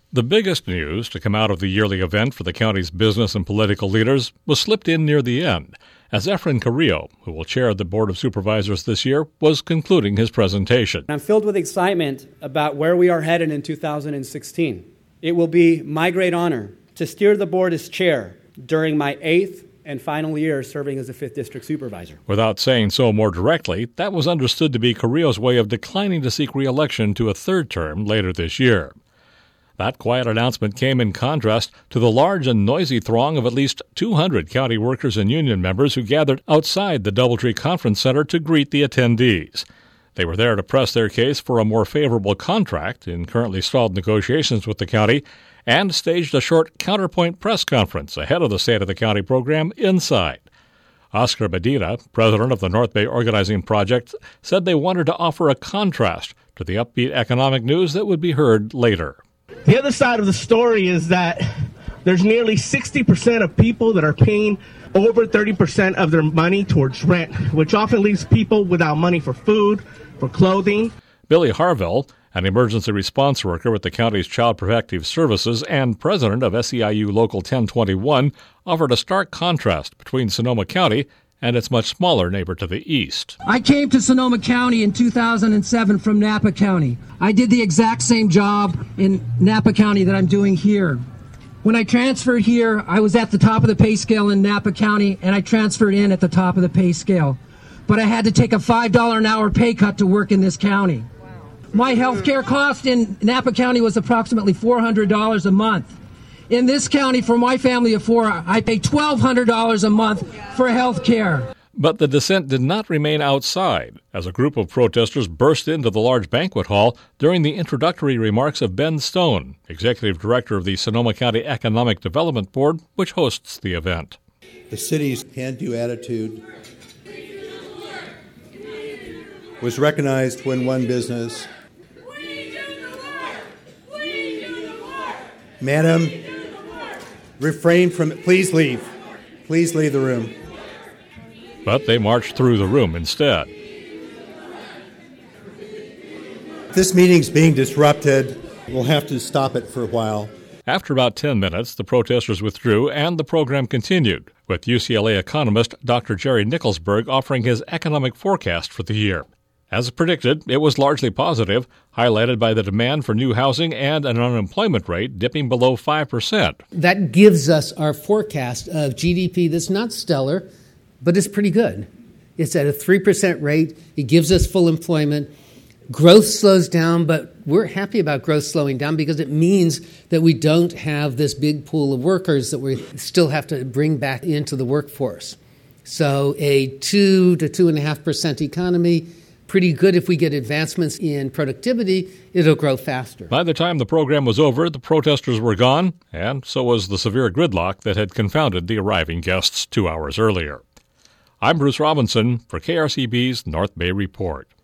The biggest news to come out of the yearly event for the county's business and political leaders was slipped in near the end, as Efren Carrillo, who will chair the Board of Supervisors this year, was concluding his presentation. I'm filled with excitement about where we are headed in 2016. It will be my great honor to steer the board as chair during my 8th and final year serving as a 5th District Supervisor. Without saying so more directly, that was understood to be Carrillo's way of declining to seek re-election to a third term later this year. That quiet announcement came in contrast to the large and noisy throng of at least 200 county workers and union members who gathered outside the Doubletree Conference Center to greet the attendees. They were there to press their case for a more favorable contract in currently stalled negotiations with the county and staged a short counterpoint press conference ahead of the State of the County program inside. Oscar Medina, president of the North Bay Organizing Project, said they wanted to offer a contrast to the upbeat economic news that would be heard later. The other side of the story is that there's nearly 60% of people that are paying over 30% of their money towards rent, which often leaves people without money for food, for clothing. Billy Harville, an emergency response worker with the county's Child Protective Services and president of SEIU Local 1021, offered a stark contrast between Sonoma County and its much smaller neighbor to the east. I came to Sonoma County in 2007 from Napa County. I did the exact same job in Napa County that I'm doing here. When I transferred here, I was at the top of the pay scale in Napa County, and I transferred in at the top of the pay scale. But I had to take a $5 an hour pay cut to work in this county. My health care cost in Napa County was approximately $400 a month. In this county, for my family of 4, I pay $1,200 a month for health care. But the dissent did not remain outside, as a group of protesters burst into the large banquet hall during the introductory remarks of Ben Stone, executive director of the Sonoma County Economic Development Board, which hosts the event. The city's can-do attitude was recognized when one business. Madam, refrain from it. Please leave. Please leave the room. But they marched through the room instead. This meeting's being disrupted. We'll have to stop it for a while. After about 10 minutes, the protesters withdrew and the program continued, with UCLA economist Dr. Jerry Nicholsberg offering his economic forecast for the year. As predicted, it was largely positive, highlighted by the demand for new housing and an unemployment rate dipping below 5%. That gives us our forecast of GDP that's not stellar, but it's pretty good. It's at a 3% rate. It gives us full employment. Growth slows down, but we're happy about growth slowing down because it means that we don't have this big pool of workers that we still have to bring back into the workforce. So a 2 to 2.5% economy, pretty good. If we get advancements in productivity, it'll grow faster. By the time the program was over, the protesters were gone, and so was the severe gridlock that had confounded the arriving guests 2 hours earlier. I'm Bruce Robinson for KRCB's North Bay Report.